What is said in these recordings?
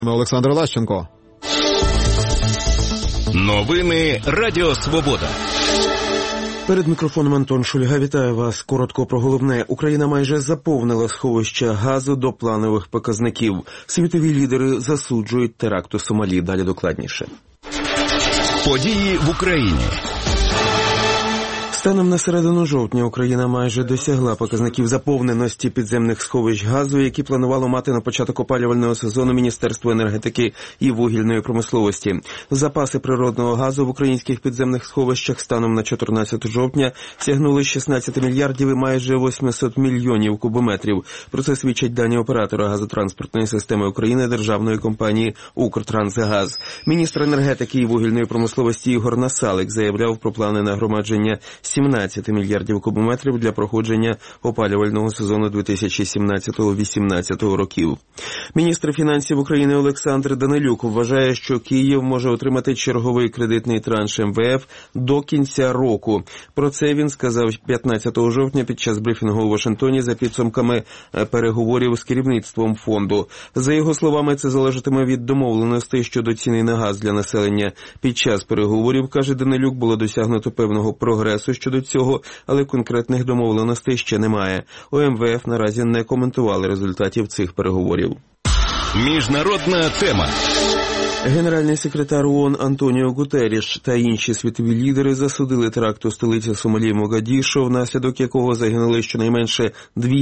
Олександр Лащенко. Новини Радіо Свобода. Перед мікрофоном Антон Шульга. Вітаю вас. Коротко про головне. Україна майже заповнила сховища газу до планових показників. Світові лідери засуджують теракт у Сомалі. Далі докладніше. Події в Україні. Станом на середину жовтня Україна майже досягла показників заповненості підземних сховищ газу, які планувало мати на початок опалювального сезону Міністерство енергетики і вугільної промисловості. Запаси природного газу в українських підземних сховищах станом на 14 жовтня сягнули 16 мільярдів і майже 800 мільйонів кубометрів. Про це свідчать дані оператора газотранспортної системи України державної компанії «Укртрансгаз». Міністр енергетики і вугільної промисловості Ігор Насалик заявляв про плани нагромадження 17 мільярдів кубометрів для проходження опалювального сезону 2017-2018 років. Міністр фінансів України Олександр Данилюк вважає, що Київ може отримати черговий кредитний транш МВФ до кінця року. Про це він сказав 15 жовтня під час брифінгу у Вашингтоні за підсумками переговорів з керівництвом фонду. За його словами, це залежатиме від домовленостей щодо ціни на газ для населення. Під час переговорів, каже Данилюк, було досягнуто певного прогресу щодо цього, але конкретних домовленостей ще немає. У МВФ наразі не коментували результатів цих переговорів. Міжнародна тема. Генеральний секретар ООН Антоніо Гутерріш та інші світові лідери засудили теракт у столиці Сомалі Могадішо, внаслідок якого загинули щонайменше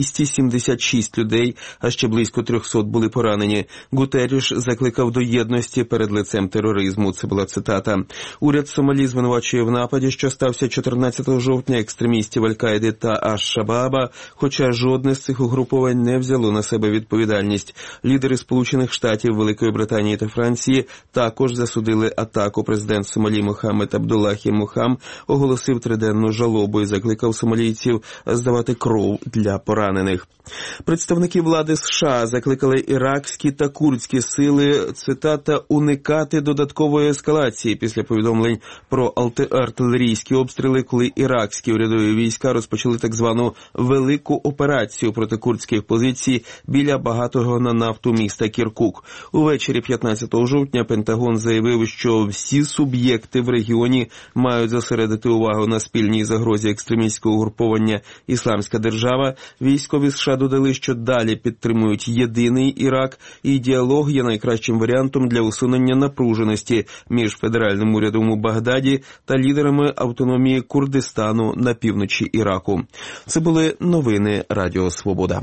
276 людей, а ще близько 300 були поранені. Гутерріш закликав до єдності перед лицем тероризму. Це була цитата. Уряд Сомалі звинувачує в нападі, що стався 14 жовтня екстремістів Аль-Каїди та Аш-Шабаба, хоча жодне з цих угруповань не взяло на себе відповідальність. Лідери Сполучених Штатів, Великої Британії та Франції також засудили атаку. Президент Сомалі Мохаммед Абдуллахі Мохам оголосив триденну жалобу і закликав сомалійців здавати кров для поранених. Представники влади США закликали іракські та курдські сили, цитата, уникати додаткової ескалації після повідомлень про артилерійські обстріли, коли іракські урядові війська розпочали так звану велику операцію проти курдських позицій біля багатого на нафту міста Кіркук. Увечері 15 жовтня Пентагон заявив, що всі суб'єкти в регіоні мають зосередити увагу на спільній загрозі екстремістського угруповання «Ісламська держава». Військові США додали, що далі підтримують єдиний Ірак, і діалог є найкращим варіантом для усунення напруженості між федеральним урядом у Багдаді та лідерами автономії Курдистану на півночі Іраку. Це були новини Радіо Свобода.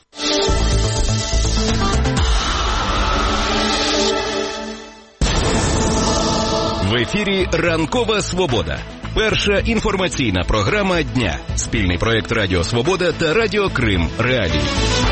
В ефірі «Ранкова Свобода». Перша інформаційна програма дня. Спільний проєкт Радіо Свобода та Радіо Крим Реалії.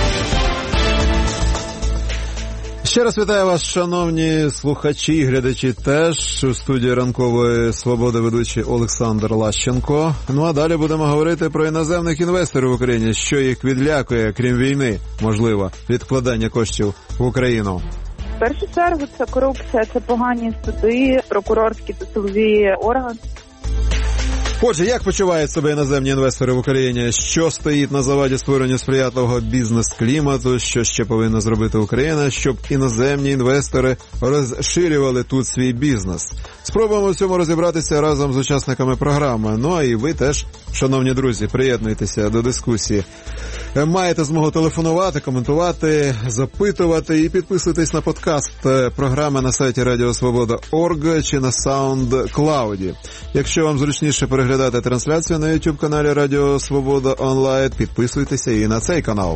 Ще раз вітаю вас, шановні слухачі і глядачі теж. У студії «Ранкової Свободи» ведучий Олександр Лащенко. Ну а далі будемо говорити про іноземних інвесторів в Україні, що їх відлякує, крім війни, можливо, відкладання коштів в Україну. В першу чергу це корупція, це погані суди, прокурорські та силові органи. Отже, як почувають себе іноземні інвестори в Україні? Що стоїть на заваді створення сприятливого бізнес-клімату? Що ще повинна зробити Україна, щоб іноземні інвестори розширювали тут свій бізнес? Спробуємо в цьому розібратися разом з учасниками програми. Ну а і ви теж, шановні друзі, приєднуйтеся до дискусії. Маєте змогу телефонувати, коментувати, запитувати і підписуйтесь на подкаст програми на сайті radiosvoboda.org чи на SoundCloud. Якщо вам зручніше переглядати трансляцію на YouTube-каналі Радіо Свобода онлайн, підписуйтеся і на цей канал.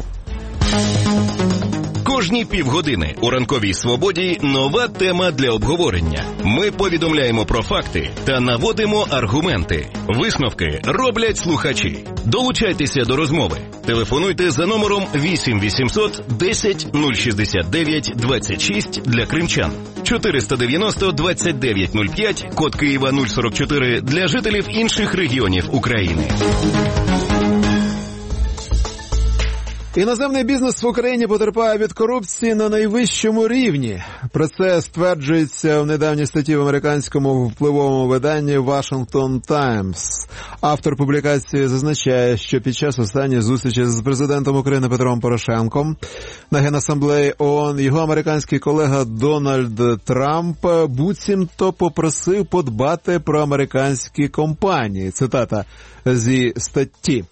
Кожні півгодини у «Ранковій Свободі» нова тема для обговорення. Ми повідомляємо про факти та наводимо аргументи. Висновки роблять слухачі. Долучайтеся до розмови. Телефонуйте за номером 8 800 10 069 26 для кримчан. 490 29 05, код Києва 044 для жителів інших регіонів України. Іноземний бізнес в Україні потерпає від корупції на найвищому рівні. Про це стверджується в недавній статті в американському впливовому виданні Washington Times. Автор публікації зазначає, що під час останньої зустрічі з президентом України Петром Порошенком на Генасамблеї ООН його американський колега Дональд Трамп буцімто попросив подбати про американські компанії. Цитата зі статті.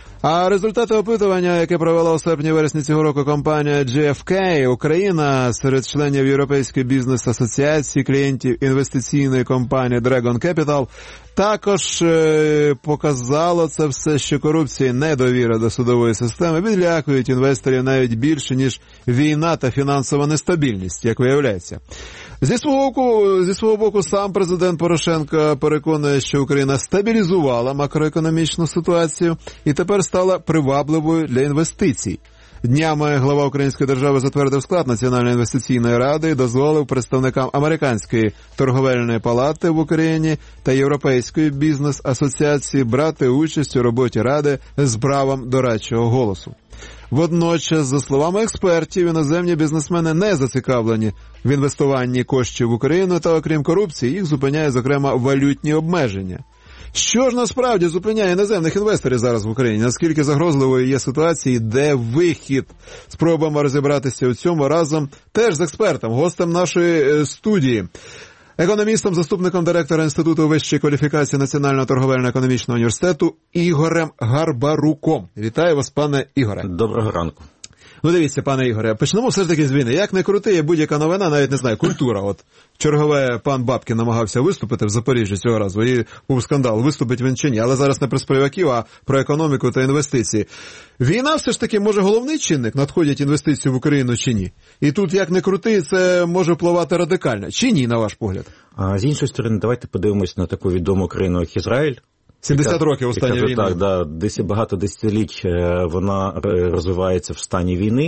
А результати опитування, яке провела у серпні-вересні цього року компанія GFK, Україна серед членів Європейської бізнес-асоціації, клієнтів інвестиційної компанії Dragon Capital, також показало це все, що корупція і недовіра до судової системи відлякують інвесторів навіть більше, ніж війна та фінансова нестабільність, як виявляється. Зі свого боку, сам президент Порошенко переконує, що Україна стабілізувала макроекономічну ситуацію і тепер стала привабливою для інвестицій. Днями глава Української держави затвердив склад Національної інвестиційної ради і дозволив представникам Американської торговельної палати в Україні та Європейської бізнес-асоціації брати участь у роботі ради з правом дорадчого голосу. Водночас, за словами експертів, іноземні бізнесмени не зацікавлені в інвестуванні коштів в Україну та, окрім корупції, їх зупиняє, зокрема, валютні обмеження. Що ж насправді зупиняє іноземних інвесторів зараз в Україні? Наскільки загрозливою є ситуація, де вихід? Спробуємо розібратися у цьому разом теж з експертом, гостем нашої студії. Економістом, заступником директора Інституту вищої кваліфікації Національного торговельно-економічного університету Ігорем Гарбаруком. Вітаю вас, пане Ігоре. Доброго ранку. Ну, дивіться, пане Ігоре, почнемо все ж таки з війни. Як не крути, є будь-яка новина, навіть не знаю, культура. От чергове пан Бабкін намагався виступити в Запоріжжі цього разу, і був скандал, виступить він чи ні. Але зараз не про співаків, а про економіку та інвестиції. Війна все ж таки, може, головний чинник, надходять інвестиції в Україну чи ні? І тут, як не крути, це може впливати радикально. Чи ні, на ваш погляд? А з іншої сторони, давайте подивимось на таку відому країну, як Ізраїль. 70 років останньої війни. Так, да, багато десятиліть вона розвивається в стані війни,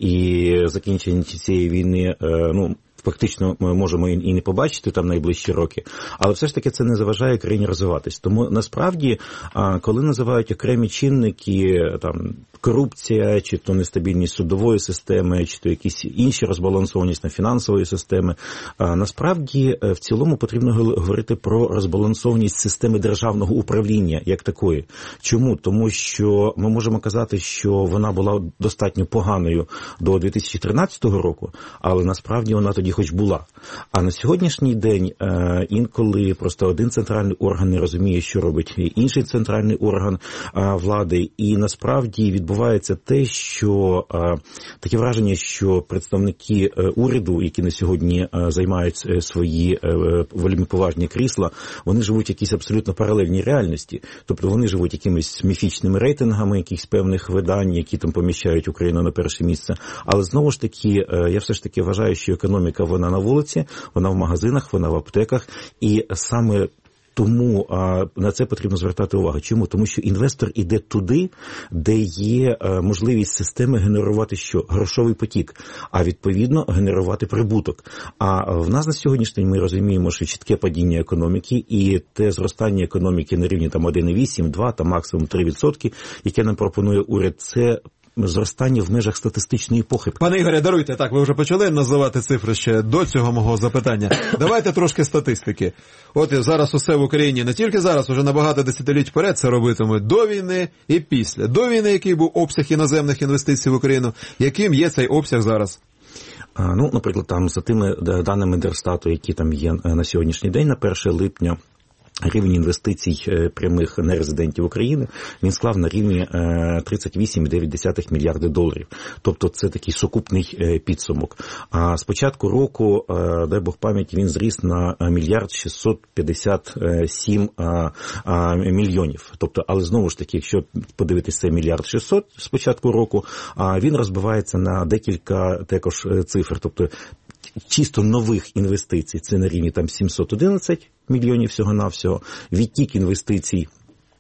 і закінчення цієї війни, фактично ми можемо і не побачити там найближчі роки, але все ж таки це не заважає країні розвиватись. Тому насправді, коли називають окремі чинники, там, корупція, чи то нестабільність судової системи, чи то якісь інші розбалансованість на фінансової системи, насправді в цілому потрібно говорити про розбалансованість системи державного управління як такої. Чому? Тому що ми можемо казати, що вона була достатньо поганою до 2013 року, але насправді вона тоді хоч була. А на сьогоднішній день інколи просто один центральний орган не розуміє, що робить інший центральний орган влади, і насправді відбувається те, що таке враження, що представники уряду, які на сьогодні займають свої вельми поважні крісла, вони живуть в якійсь абсолютно паралельній реальності. Тобто вони живуть якимись міфічними рейтингами якихось певних видань, які там поміщають Україну на перше місце. Але знову ж таки, я все ж таки вважаю, що економіка, вона на вулиці, вона в магазинах, вона в аптеках, і саме тому на це потрібно звертати увагу. Чому? Тому що інвестор іде туди, де є можливість системи генерувати що? Грошовий потік, а відповідно генерувати прибуток. А в нас на сьогоднішній день ми розуміємо, що чітке падіння економіки і те зростання економіки на рівні там 1,8, 2, там максимум 3%, яке нам пропонує уряд, це зростання в межах статистичної похибки. Пане Ігоре, даруйте, так, ви вже почали називати цифри ще до цього мого запитання. Давайте трошки статистики. От зараз усе в Україні, не тільки зараз, уже на багато десятиліть вперед це робитимуть до війни і після. До війни, який був обсяг іноземних інвестицій в Україну, яким є цей обсяг зараз? Наприклад, там за тими даними Держстату, які там є на сьогоднішній день, на 1 липня, рівень інвестицій прямих нерезидентів України, він склав на рівні 38,9 мільярди доларів. Тобто це такий сукупний підсумок. А з початку року, дай Бог пам'яті, він зріс на 1 657 мільйонів. Тобто, але знову ж таки, якщо подивитися цей 1 600 з початку року, він розбивається на декілька також цифр. Тобто чисто нових інвестицій це на рівні там 711 мільйонів всього-навсього. Відтік інвестицій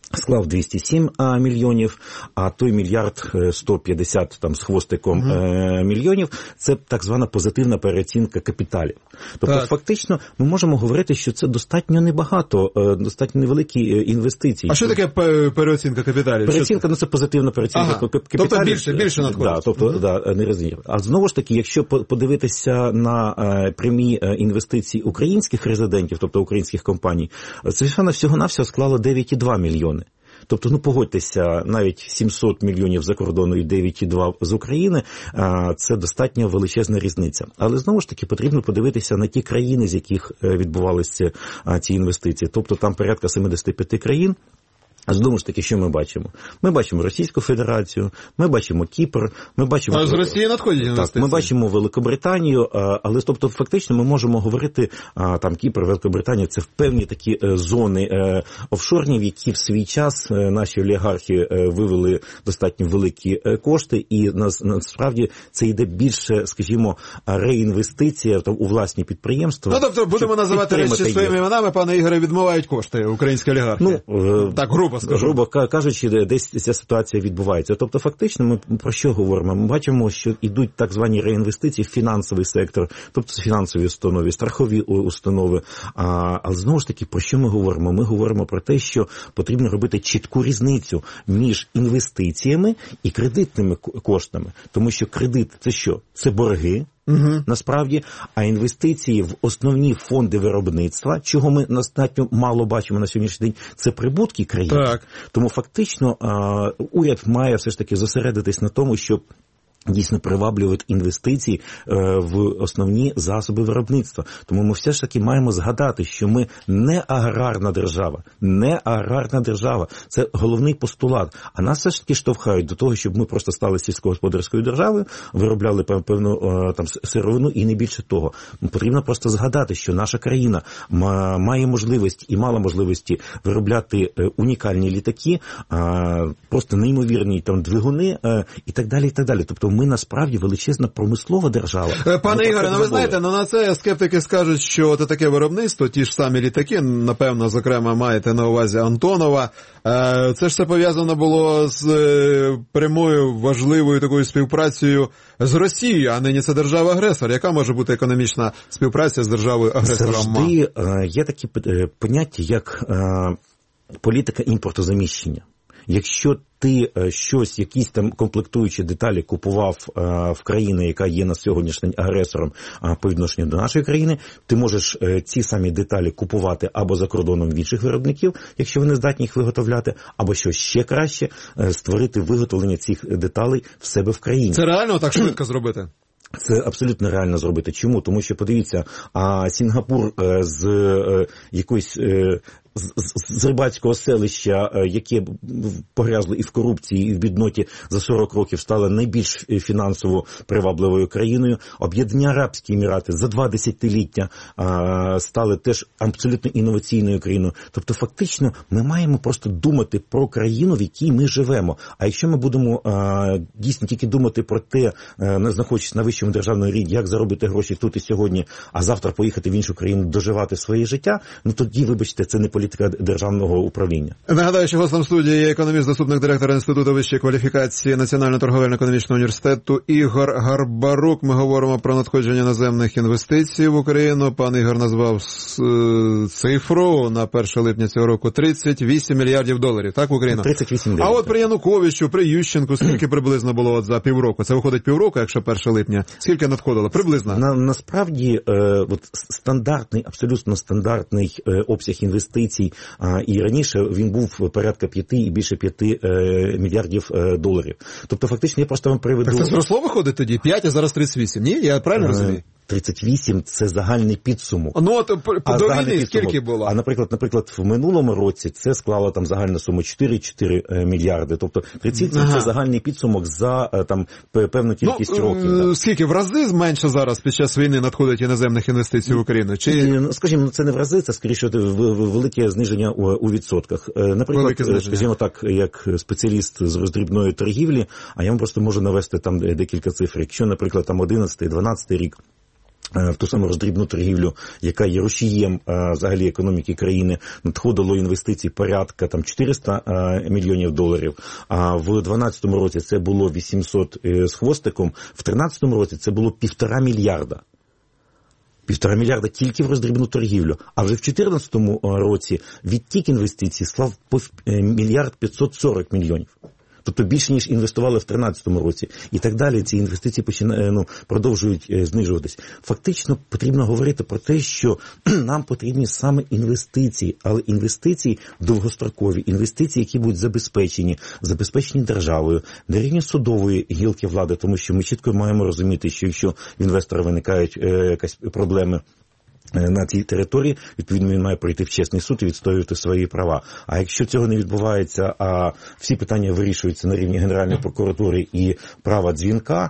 склав 207 мільйонів, а той мільярд 150 там з хвостиком мільйонів – це так звана позитивна переоцінка капіталів. Тобто фактично ми можемо говорити, що це достатньо небагато, достатньо невеликі інвестиції. А що таке переоцінка капіталів? Переоцінка, це позитивна переоцінка капіталів. Тобто більше надходить. Тобто, не розумію. А знову ж таки, якщо подивитися на прямі інвестиції українських резидентів, тобто українських компаній, це всього-навсього склало 9,2 мільйони. Тобто, погодьтеся, навіть 700 мільйонів за кордону і 9,2 з України – це достатньо величезна різниця. Але, знову ж таки, потрібно подивитися на ті країни, з яких відбувалися ці інвестиції. Тобто, там порядка 75 країн. А знову ж таки, що ми бачимо? Ми бачимо Російську Федерацію, ми бачимо Кіпр, ми бачимо... А з Росії надходять інвестиції? Так, ми бачимо Великобританію, але, тобто, фактично ми можемо говорити, там, Кіпр, Великобританія, це певні такі зони офшорні, в які в свій час наші олігархи вивели достатньо великі кошти, і насправді це йде більше, скажімо, реінвестиція у власні підприємства. Тобто, будемо називати речі своїми іменами, пане Ігоре, відмивають кошти українські олігархи. Так, грубо кажучи, десь ця ситуація відбувається. Тобто, фактично, ми про що говоримо? Ми бачимо, що йдуть так звані реінвестиції в фінансовий сектор, тобто фінансові установи, страхові установи. Але знову ж таки, про що ми говоримо? Ми говоримо про те, що потрібно робити чітку різницю між інвестиціями і кредитними коштами. Тому що кредит – це що? Це борги. Насправді, а інвестиції в основні фонди виробництва, чого ми достатньо мало бачимо на сьогоднішній день, це прибутки країни. Так. Тому фактично уряд має все ж таки зосередитись на тому, щоб дійсно приваблювати інвестиції в основні засоби виробництва. Тому ми все ж таки маємо згадати, що ми не аграрна держава. Це головний постулат. А нас все ж таки штовхають до того, щоб ми просто стали сільськогосподарською державою, виробляли певну там сировину і не більше того. Потрібно просто згадати, що наша країна має можливість і мала можливості виробляти унікальні літаки, просто неймовірні там двигуни і так далі, і так далі. Тобто ми насправді величезна промислова держава. Пане Ігоре, ви знаєте, на це скептики скажуть, що це таке виробництво, ті ж самі літаки, напевно, зокрема, маєте на увазі Антонова. Це ж все пов'язано було з прямою важливою такою співпрацею з Росією, а нині це держава-агресор. Яка може бути економічна співпраця з державою-агресором? Завжди є такі поняття, як політика імпортозаміщення. Якщо ти якісь там комплектуючі деталі купував в країни, яка є на сьогоднішній агресором по відношенню до нашої країни, ти можеш ці самі деталі купувати або за кордоном в інших виробників, якщо вони здатні їх виготовляти, або що ще краще, створити виготовлення цих деталей в себе в країні. Це реально так швидко зробити? Це абсолютно реально зробити. Чому? Тому що, подивіться, Сінгапур з якоїсь з рибацького селища, яке погрязло і в корупції, і в бідноті, за 40 років стало найбільш фінансово привабливою країною. Об'єднані Арабські Емірати за 2 десятиліття стали теж абсолютно інноваційною країною. Тобто, фактично, ми маємо просто думати про країну, в якій ми живемо. А якщо ми будемо дійсно тільки думати про те, знаходячись на вищому державному рівні, як заробити гроші тут і сьогодні, а завтра поїхати в іншу країну доживати своє життя, тоді, вибачте, це не політика державного управління. Нагадаю, що гостем студії є економіст, заступник директора Інституту вищої кваліфікації Національного торговельно-економічного університету Ігор Гарбарук. Ми говоримо про надходження іноземних інвестицій в Україну. Пан Ігор назвав цифру на 1 липня цього року 38 мільярдів доларів, так, в Україну? 38 мільярдів. А от при Януковичу, при Ющенку, скільки приблизно було за півроку? Це виходить півроку, якщо 1 липня. Скільки надходило? Приблизно? Насправді, стандартний, абсолютно стандартний обсяг інвестицій, і раніше він був порядка 5 і більше 5 мільярдів доларів. Тобто, фактично, я просто вам приведу... Так це зросло виходить тоді? 5, а зараз 38. Ні? Я правильно розумію? 38 – це загальний підсумок. Ну, от до війни скільки було? А, наприклад, в минулому році це склало там загальну суму 4,4 мільярди. Тобто 38 – це загальний підсумок за там певну кількість років. Скільки? В рази менше зараз під час війни надходить іноземних інвестицій в Україну? Скажімо, це не в рази, це скоріше велике зниження у відсотках. Наприклад, скажімо так, як спеціаліст з роздрібної торгівлі, а я вам просто можу навести там декілька цифр. Якщо, наприклад, там 11-12 рік, в ту саму роздрібну торгівлю, яка є рушієм взагалі економіки країни, надходило інвестицій порядка там 400 мільйонів доларів, а в 2012 році це було 800 з хвостиком, в 2013 році це було 1,5 мільярда. 1,5 мільярда тільки в роздрібну торгівлю. А вже в 2014 році відтік інвестицій склав по 1 мільярд 540 мільйонів. Тобто більше, ніж інвестували в 2013 році. І так далі ці інвестиції продовжують знижуватись. Фактично потрібно говорити про те, що нам потрібні саме інвестиції, але інвестиції довгострокові, інвестиції, які будуть забезпечені державою, на рівні судової гілки влади, тому що ми чітко маємо розуміти, що якщо в інвестора виникають якісь проблеми на цій території, відповідно, він має пройти в чесний суд і відстоювати свої права. А якщо цього не відбувається, а всі питання вирішуються на рівні Генеральної прокуратури і права дзвінка,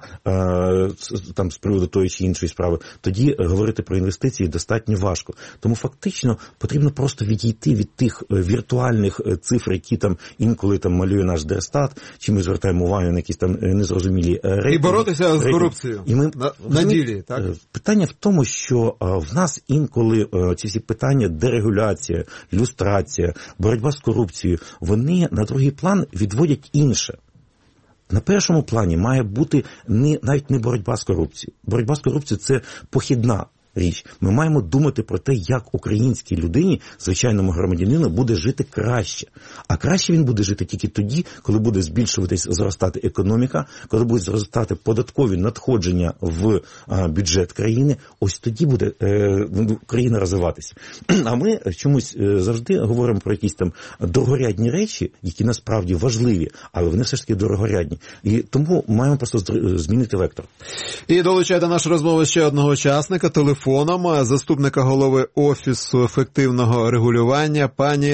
там з приводу тої чи іншої справи, тоді говорити про інвестиції достатньо важко. Тому фактично потрібно просто відійти від тих віртуальних цифр, які там інколи там малює наш Держстат, чи ми звертаємо увагу на якісь там незрозумілі рейтинги. І боротися з корупцією на ділі, так? Питання в тому, що в нас інколи ці всі питання дерегуляція, люстрація, боротьба з корупцією, вони на другий план відводять інше. На першому плані має бути навіть не боротьба з корупцією. Боротьба з корупцією – це похідна річ. Ми маємо думати про те, як українській людині, звичайному громадянину, буде жити краще. А краще він буде жити тільки тоді, коли буде збільшуватись, зростати економіка, коли будуть зростати податкові надходження в бюджет країни. Ось тоді буде країна розвиватися. А ми чомусь завжди говоримо про якісь там дорогорядні речі, які насправді важливі, але вони все ж таки дорогорядні. І тому маємо просто змінити вектор. І долучає до нашої розмови ще одного учасника, телефоном, заступника голови Офісу ефективного регулювання,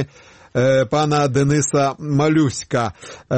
пана Дениса Малюська.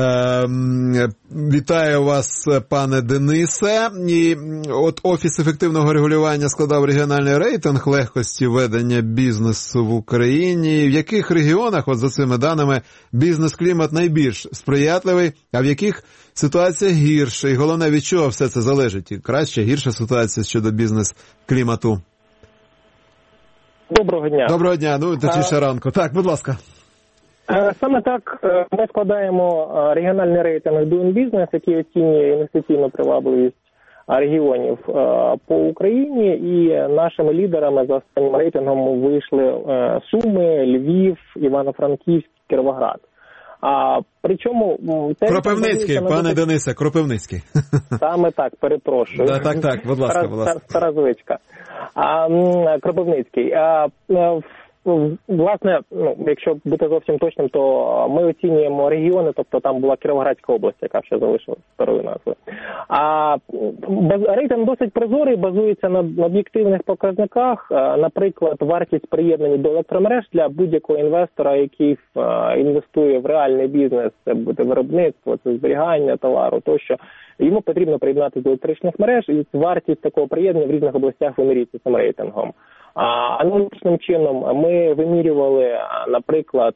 Вітаю вас, пане Денисе. І от Офіс ефективного регулювання складав регіональний рейтинг легкості ведення бізнесу в Україні. В яких регіонах, от за цими даними, бізнес-клімат найбільш сприятливий, а в яких ситуація гірша? І головне, від чого все це залежить? Краща, гірша ситуація щодо бізнес-клімату? Доброго дня. Доброго дня, точніше ранку. Так, будь ласка. Саме так, ми складаємо регіональний рейтинг Doing Business, який оцінює інвестиційну привабливість регіонів по Україні, і нашими лідерами за останнім рейтингом вийшли Суми, Львів, Івано-Франківськ, Кіровоград. Причому... Кропивницький, пане Денисе, Кропивницький. Саме так, перепрошую. Так, будь ласка. Стара звичка. Кропивницький. Власне, якщо бути зовсім точним, то ми оцінюємо регіони, тобто там була Кіровоградська область, яка ще залишилась старою назвою. Рейтинг досить прозорий, базується на об'єктивних показниках. Наприклад, вартість приєднання до електромереж для будь-якого інвестора, який інвестує в реальний бізнес, це буде виробництво, це зберігання товару, тощо. Йому потрібно приєднатися до електричних мереж, і вартість такого приєднання в різних областях вимірюється цим рейтингом. Аналогічним чином ми вимірювали, наприклад,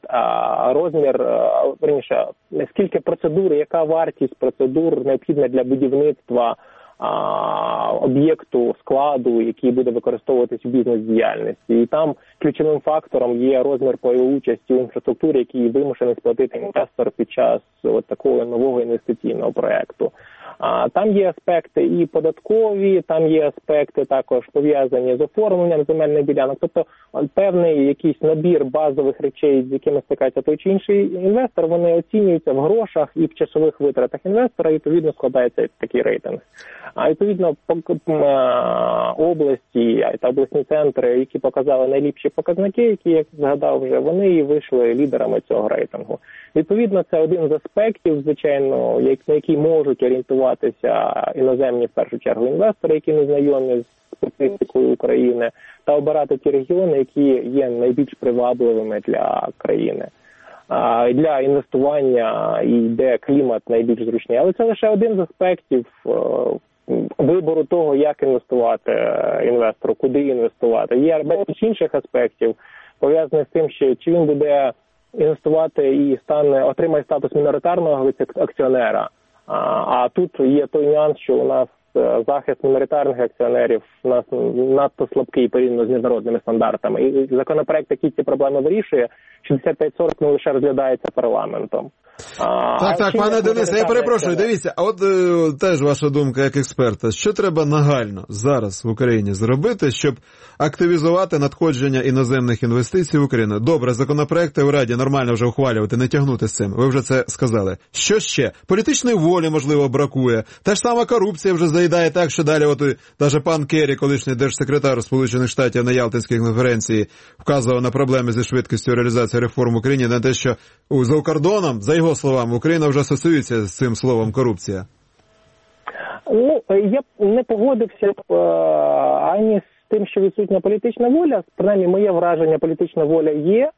скільки процедур, яка вартість процедур необхідна для будівництва об'єкту, складу, який буде використовуватись у бізнес-діяльності. І там ключовим фактором є розмір пайової участі у інфраструктурі, який вимушений сплатити інвестор під час такого нового інвестиційного проєкту. Там є аспекти і податкові, там є аспекти також пов'язані з оформленням земельних ділянок. Тобто певний якийсь набір базових речей, з якими стикається той чи інший інвестор, вони оцінюються в грошах і в часових витратах інвестора, і відповідно складається такий рейтинг. А відповідно області та обласні центри, які показали найліпші показники, які, як згадав вже, вони і вийшли лідерами цього рейтингу. Відповідно, це один з аспектів, звичайно, на який можуть орієнтуватися іноземні, в першу чергу, інвестори, які не знайомі з специфікою України, та обирати ті регіони, які є найбільш привабливими для країни, для інвестування і де клімат найбільш зручний. Але це лише один з аспектів вибору того, як інвестувати інвестору, куди інвестувати. Є безліч інших аспектів, пов'язаних з тим, що чи він буде інвестувати і отримає статус міноритарного акціонера. А тут є той нюанс, що у нас захист міноритарних акціонерів у нас надто слабкий порівняно з міжнародними стандартами. І законопроект, який ці проблеми вирішує, 6540 не лише розглядається парламентом. Так, пане Денисе, я перепрошую, дивіться, а от теж ваша думка як експерта, що треба нагально зараз в Україні зробити, щоб активізувати надходження іноземних інвестицій в Україну? Добре, законопроекти в Раді нормально вже ухвалювати, не тягнути з цим, ви вже це сказали. Що ще? Політичної волі, можливо, бракує. Та ж сама корупція вже заїдає так, що далі от навіть пан Керрі, колишній держсекретар Сполучених Штатів на Ялтинській конференції, вказував на проблеми зі швидкістю реалізації реформ в Україні, на те, що за кордоном, за його словами, Україна вже асоціюється з цим словом корупція. Ну, я б не погодився ані з тим, що відсутня політична воля. Принаймні, моє враження, політична воля є.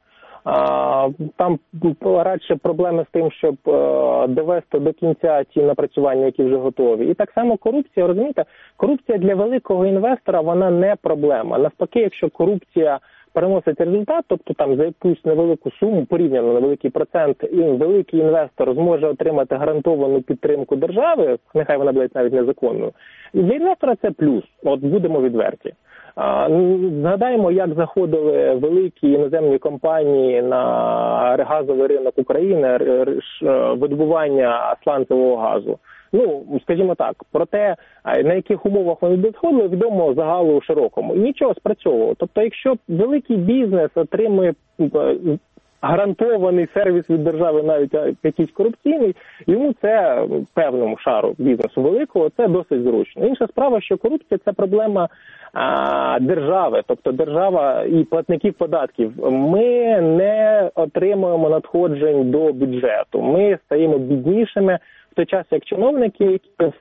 Там радше проблеми з тим, щоб довести до кінця ті напрацювання, які вже готові. І так само корупція, розумієте, корупція для великого інвестора, вона не проблема. Навпаки, якщо корупція переносить результат, тобто там за якусь невелику суму, порівняно невеликий процент, і великий інвестор зможе отримати гарантовану підтримку держави, нехай вона буде навіть незаконною, і для інвестора це плюс, от будемо відверті. Згадаємо, як заходили великі іноземні компанії на газовий ринок України, видобування сланцевого газу. Ну, скажімо так, про те, на яких умовах вони доходили, відомо загалу широкому. І нічого спрацьовувало. Тобто, якщо великий бізнес отримує гарантований сервіс від держави, навіть якийсь корупційний, йому це певному шару бізнесу великого, це досить зручно. Інша справа, що корупція – це проблема держави, тобто держава і платників податків. Ми не отримуємо надходжень до бюджету, ми стаємо біднішими в той час, як чиновники, які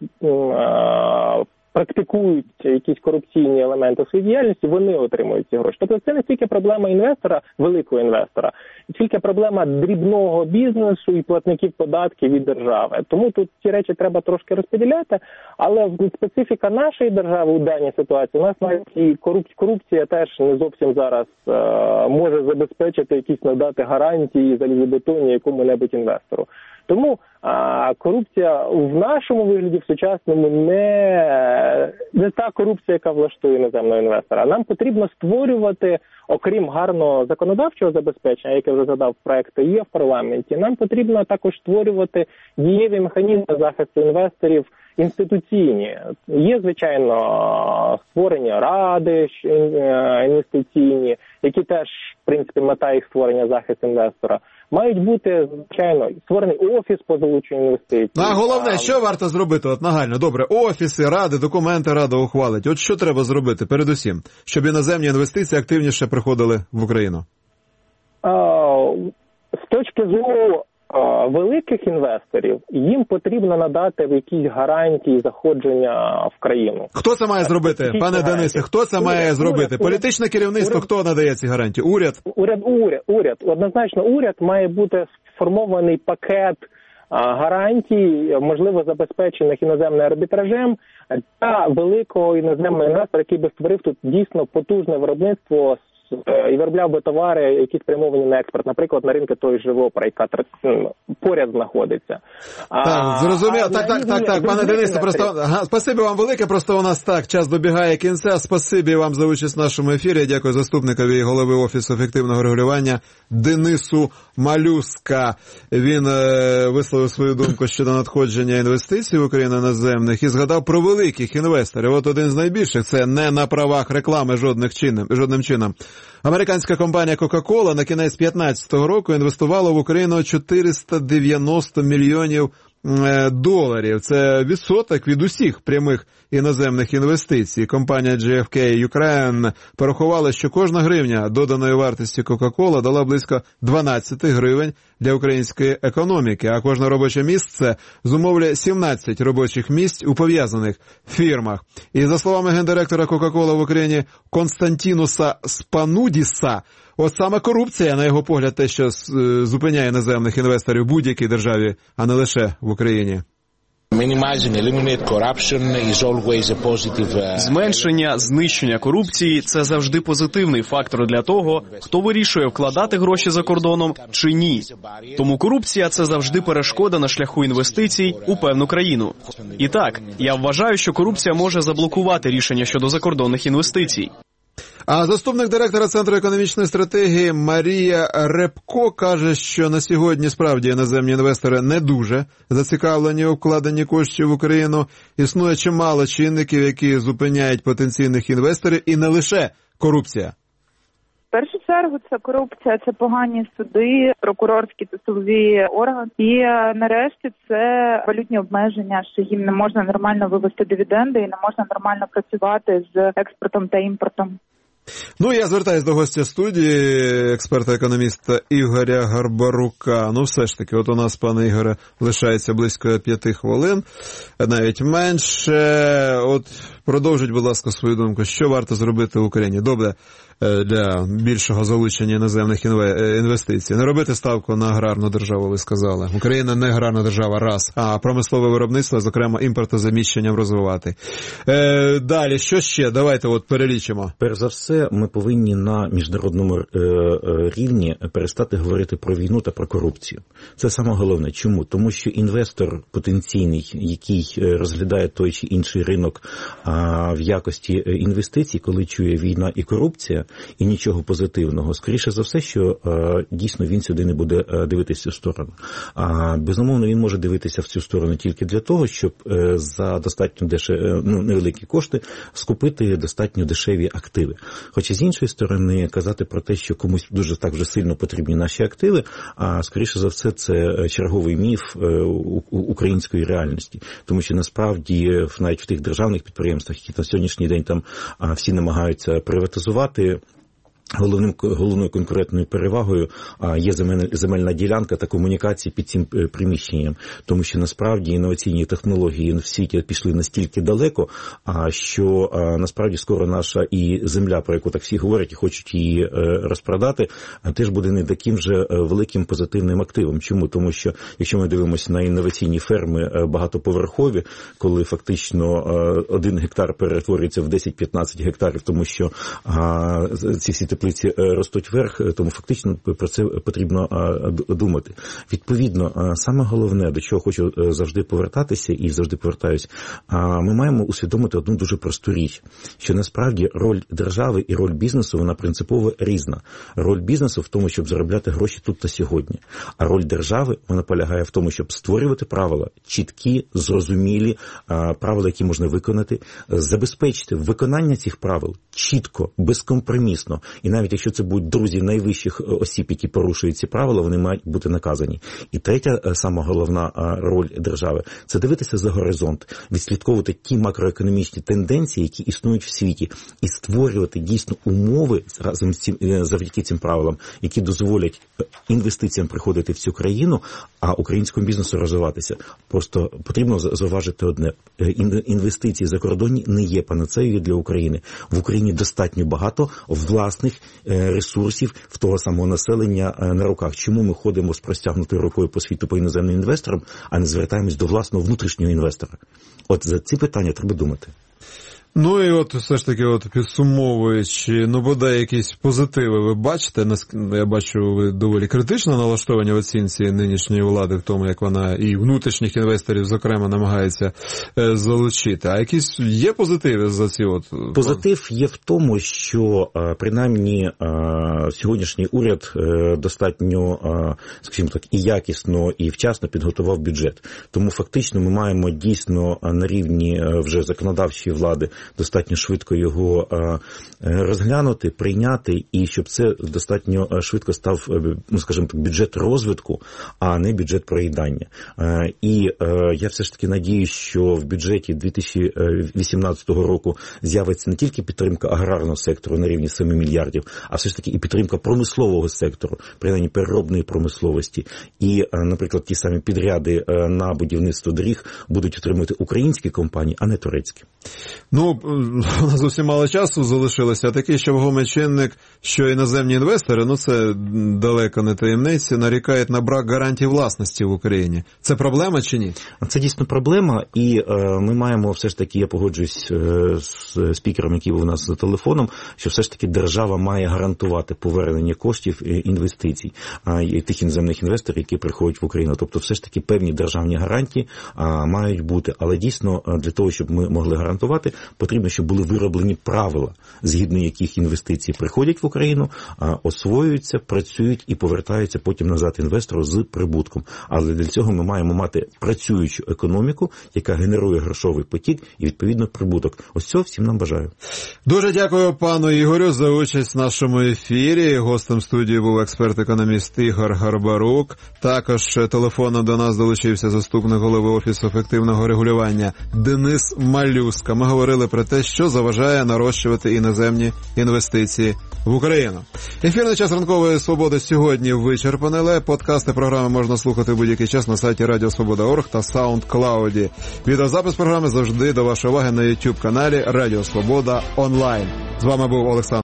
практикують якісь корупційні елементи своєї діяльності, вони отримують ці гроші. Тобто це не тільки проблема інвестора, великого інвестора, тільки проблема дрібного бізнесу і платників податків від держави. Тому тут ці речі треба трошки розподіляти, але специфіка нашої держави у даній ситуації, у нас навіть і корупція теж не зовсім зараз може забезпечити якісь надати гарантії залізобетонні якому-небудь інвестору. Тому корупція в нашому вигляді, в сучасному, не та корупція, яка влаштує іноземного інвестора. Нам потрібно створювати, окрім гарного законодавчого забезпечення, яке вже згадав, проекти є в парламенті, нам потрібно також створювати дієві механізми захисту інвесторів інституційні. Є, звичайно, створення ради інвестиційні, які теж, в принципі, мета їх створення захист інвестора. Мають бути, звичайно, створений офіс по залученню інвестицій. А головне, що варто зробити? От нагально, добре, офіси, ради, документи рада ухвалить. От що треба зробити передусім, щоб іноземні інвестиції активніше приходили в Україну? З точки зору великих інвесторів, їм потрібно надати якісь гарантії заходження в країну. Хто це має зробити, пане Денисе? Хто це має зробити? Політичне керівництво, хто надає ці гарантії? Уряд? Уряд. Однозначно, уряд має бути сформований пакет гарантій, можливо, забезпечених іноземним арбітражем, та великого іноземного інвестора, який би створив тут дійсно потужне виробництво і виробляв би товари, які спрямовані на експорт, наприклад, на ринку той же Опера, яка поряд знаходиться. Так, зрозуміло. Так, пане Денисе, просто спасибі вам велике, просто у нас так, час добігає кінця. Спасибі вам за участь в нашому ефірі. Дякую заступникові голови Офісу ефективного регулювання Денису Малюска. Він висловив свою думку щодо надходження інвестицій в Україну іноземних і згадав про великих інвесторів. От один з найбільших, це не на правах реклами жодним чином. Американська компанія Coca-Cola на кінець 2015 року інвестувала в Україну 490 мільйонів доларів. Це відсоток від усіх прямих іноземних інвестицій. Компанія JFK Ukraine порахувала, що кожна гривня доданої вартості Coca-Cola дала близько 12 гривень для української економіки, а кожне робоче місце зумовлює 17 робочих місць у пов'язаних фірмах. І за словами гендиректора Coca-Cola в Україні Константінуса Спанудіса, от саме корупція, на його погляд, те, що зупиняє іноземних інвесторів в будь-якій державі, а не лише в Україні. Зменшення, знищення корупції – це завжди позитивний фактор для того, хто вирішує вкладати гроші за кордоном чи ні. Тому корупція – це завжди перешкода на шляху інвестицій у певну країну. І так, я вважаю, що корупція може заблокувати рішення щодо закордонних інвестицій. А заступник директора Центру економічної стратегії Марія Репко каже, що на сьогодні справді іноземні інвестори не дуже зацікавлені у вкладенні коштів в Україну. Існує чимало чинників, які зупиняють потенційних інвесторів, і не лише корупція. В першу чергу це корупція, це погані суди, прокурорські та силові органи. І нарешті це валютні обмеження, що їм не можна нормально вивести дивіденди і не можна нормально працювати з експортом та імпортом. Ну, я звертаюся до гостя студії, експерта-економіста Ігоря Гарбарука. Ну, все ж таки, от у нас, пане Ігоре, лишається близько 5 хвилин, навіть менше. От продовжіть, будь ласка, свою думку, що варто зробити в Україні? Добре, для більшого залучення іноземних інвестицій. Не робити ставку на аграрну державу, ви сказали. Україна не аграрна держава, раз. А промислове виробництво, зокрема, імпортозаміщенням розвивати. Далі, що ще? Давайте от перелічимо. Перш за все, ми повинні на міжнародному рівні перестати говорити про війну та про корупцію. Це саме головне. Чому? Тому що інвестор потенційний, який розглядає той чи інший ринок в якості інвестицій, коли чує війна і корупція, і нічого позитивного, скоріше за все, що дійсно він сюди не буде дивитися в цю сторону. Безумовно, він може дивитися в цю сторону тільки для того, щоб за достатньо невеликі кошти скупити достатньо дешеві активи. Хоча з іншої сторони казати про те, що комусь дуже так вже сильно потрібні наші активи, скоріше за все, це черговий міф української реальності. Тому що насправді навіть в тих державних підприємствах, які на сьогоднішній день там всі намагаються приватизувати, головною конкурентною перевагою є земельна ділянка та комунікації під цим приміщенням. Тому що насправді інноваційні технології в світі пішли настільки далеко, що насправді скоро наша і земля, про яку так всі говорять і хочуть її розпродати, теж буде не таким же великим позитивним активом. Чому? Тому що якщо ми дивимося на інноваційні ферми багатоповерхові, коли фактично 1 гектар перетворюється в 10-15 гектарів, тому що ці всі теплиці ростуть вверх, тому фактично про це потрібно думати. Відповідно, саме головне, до чого хочу завжди повертатися і завжди повертаюсь, ми маємо усвідомити одну дуже просту річ, що насправді роль держави і роль бізнесу, вона принципово різна. Роль бізнесу в тому, щоб заробляти гроші тут та сьогодні. А роль держави, вона полягає в тому, щоб створювати правила, чіткі, зрозумілі, правила, які можна виконати, забезпечити виконання цих правил чітко, безкомпромісно. І навіть якщо це будуть друзі найвищих осіб, які порушують ці правила, вони мають бути наказані. І третя, сама головна роль держави – це дивитися за горизонт, відслідковувати ті макроекономічні тенденції, які існують в світі, і створювати дійсно умови разом з цим, завдяки цим правилам, які дозволять інвестиціям приходити в цю країну, а українському бізнесу розвиватися. Просто потрібно зауважити одне. Інвестиції закордонні не є панацеєю для України. В Україні достатньо багато власних ресурсів в того самого населення на руках. Чому ми ходимо з простягнутою рукою по світу по іноземним інвесторам, а не звертаємось до власного внутрішнього інвестора? От за ці питання треба думати. Ну і от все ж таки, от підсумовуючи, бодай якісь позитиви ви бачите? Я бачу, ви доволі критично налаштовані в оцінці нинішньої влади в тому, як вона і внутрішніх інвесторів, зокрема, намагається залучити. А якісь є позитиви за ці от? Позитив є в тому, що принаймні сьогоднішній уряд достатньо, скажімо так, і якісно, і вчасно підготував бюджет. Тому фактично ми маємо дійсно на рівні вже законодавчої влади достатньо швидко його розглянути, прийняти, і щоб це достатньо швидко став, скажімо так, бюджет розвитку, а не бюджет проїдання. І я все ж таки надіюсь, що в бюджеті 2018 року з'явиться не тільки підтримка аграрного сектору на рівні 7 мільярдів, а все ж таки і підтримка промислового сектору, принаймні переробної промисловості. І, наприклад, ті самі підряди на будівництво доріг будуть отримувати українські компанії, а не турецькі. Ну, у нас зовсім мало часу залишилося, а такий ще вагомий чинник, що іноземні інвестори, це далеко не таємниці, нарікають на брак гарантій власності в Україні. Це проблема чи ні? Це дійсно проблема, і ми маємо все ж таки, я погоджуюсь з спікером, який був у нас за телефоном, що все ж таки держава має гарантувати повернення коштів інвестицій тих іноземних інвесторів, які приходять в Україну. Тобто все ж таки певні державні гарантії мають бути. Але дійсно для того, щоб ми могли гарантувати, потрібно, щоб були вироблені правила, згідно яких інвестиції приходять в Україну, освоюються, працюють і повертаються потім назад інвестору з прибутком. Але для цього ми маємо мати працюючу економіку, яка генерує грошовий потік і, відповідно, прибуток. Ось цього всім нам бажаю. Дуже дякую пану Ігорю за участь в нашому ефірі. Гостем студії був експерт-економіст Ігор Гарбарук. Також телефоном до нас долучився заступник голови Офісу ефективного регулювання Денис Малюска. Ми говорили про те, що заважає нарощувати іноземні інвестиції в Україну. Ефірний час ранкової свободи сьогодні вичерпаний, але подкасти програми можна слухати в будь-який час на сайті Радіо Свобода.орг та SoundCloud. Відеозапис програми завжди до вашої уваги на YouTube-каналі Радіо Свобода онлайн. З вами був Олександр